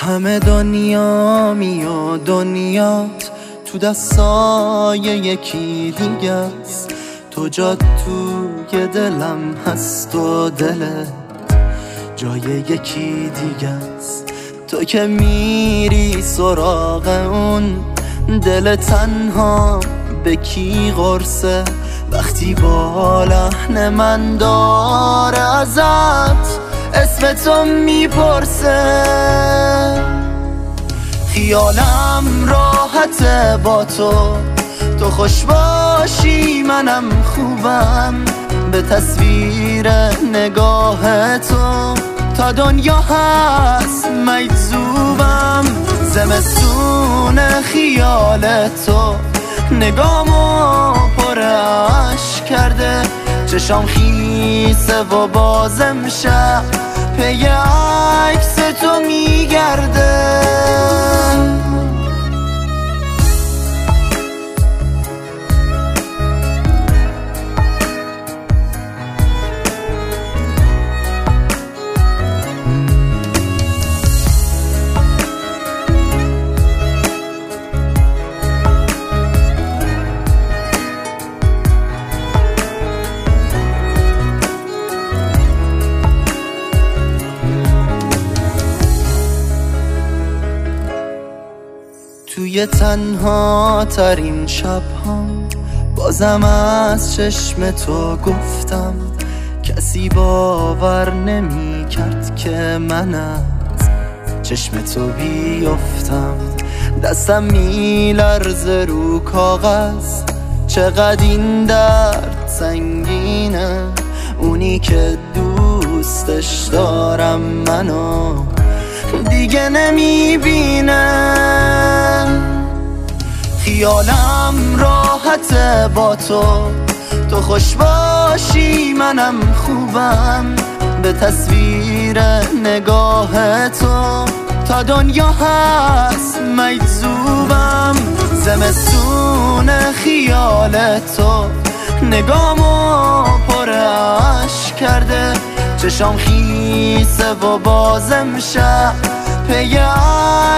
همه دنیا و دنیات تو دستای یکی دیگه است. تو جات توی دلم هست و دلت جای یکی دیگه است. تو که میری سراغ اون دل تنها به کی قرصه وقتی با لحن من داره ازت اسم تو میپرسه. خیالم راحته با تو خوش باشی منم خوبم به تصویر نگاه تو تا دنیا هست مجذوبم. زمستون خیال تو نگامو پر عشق کرده چشام خیسه و بازم شب پی عکس تو میگرده. توی تنها ترین شب ها بازم از چشم تو گفتم کسی باور نمی کرد که من از چشم تو بیفتم. دستم می لرزه رو کاغذ چقدر این درد سنگینه اونی که دوستش دارم منو دیگه نمیبینه. خیالم راحته با تو خوش باشی منم خوبم به تصویر نگاه تو تا دنیا هست مجذوبم. زمستون خیال تو نگامو پر عشق کرده چشام خیسه و بازم شب پی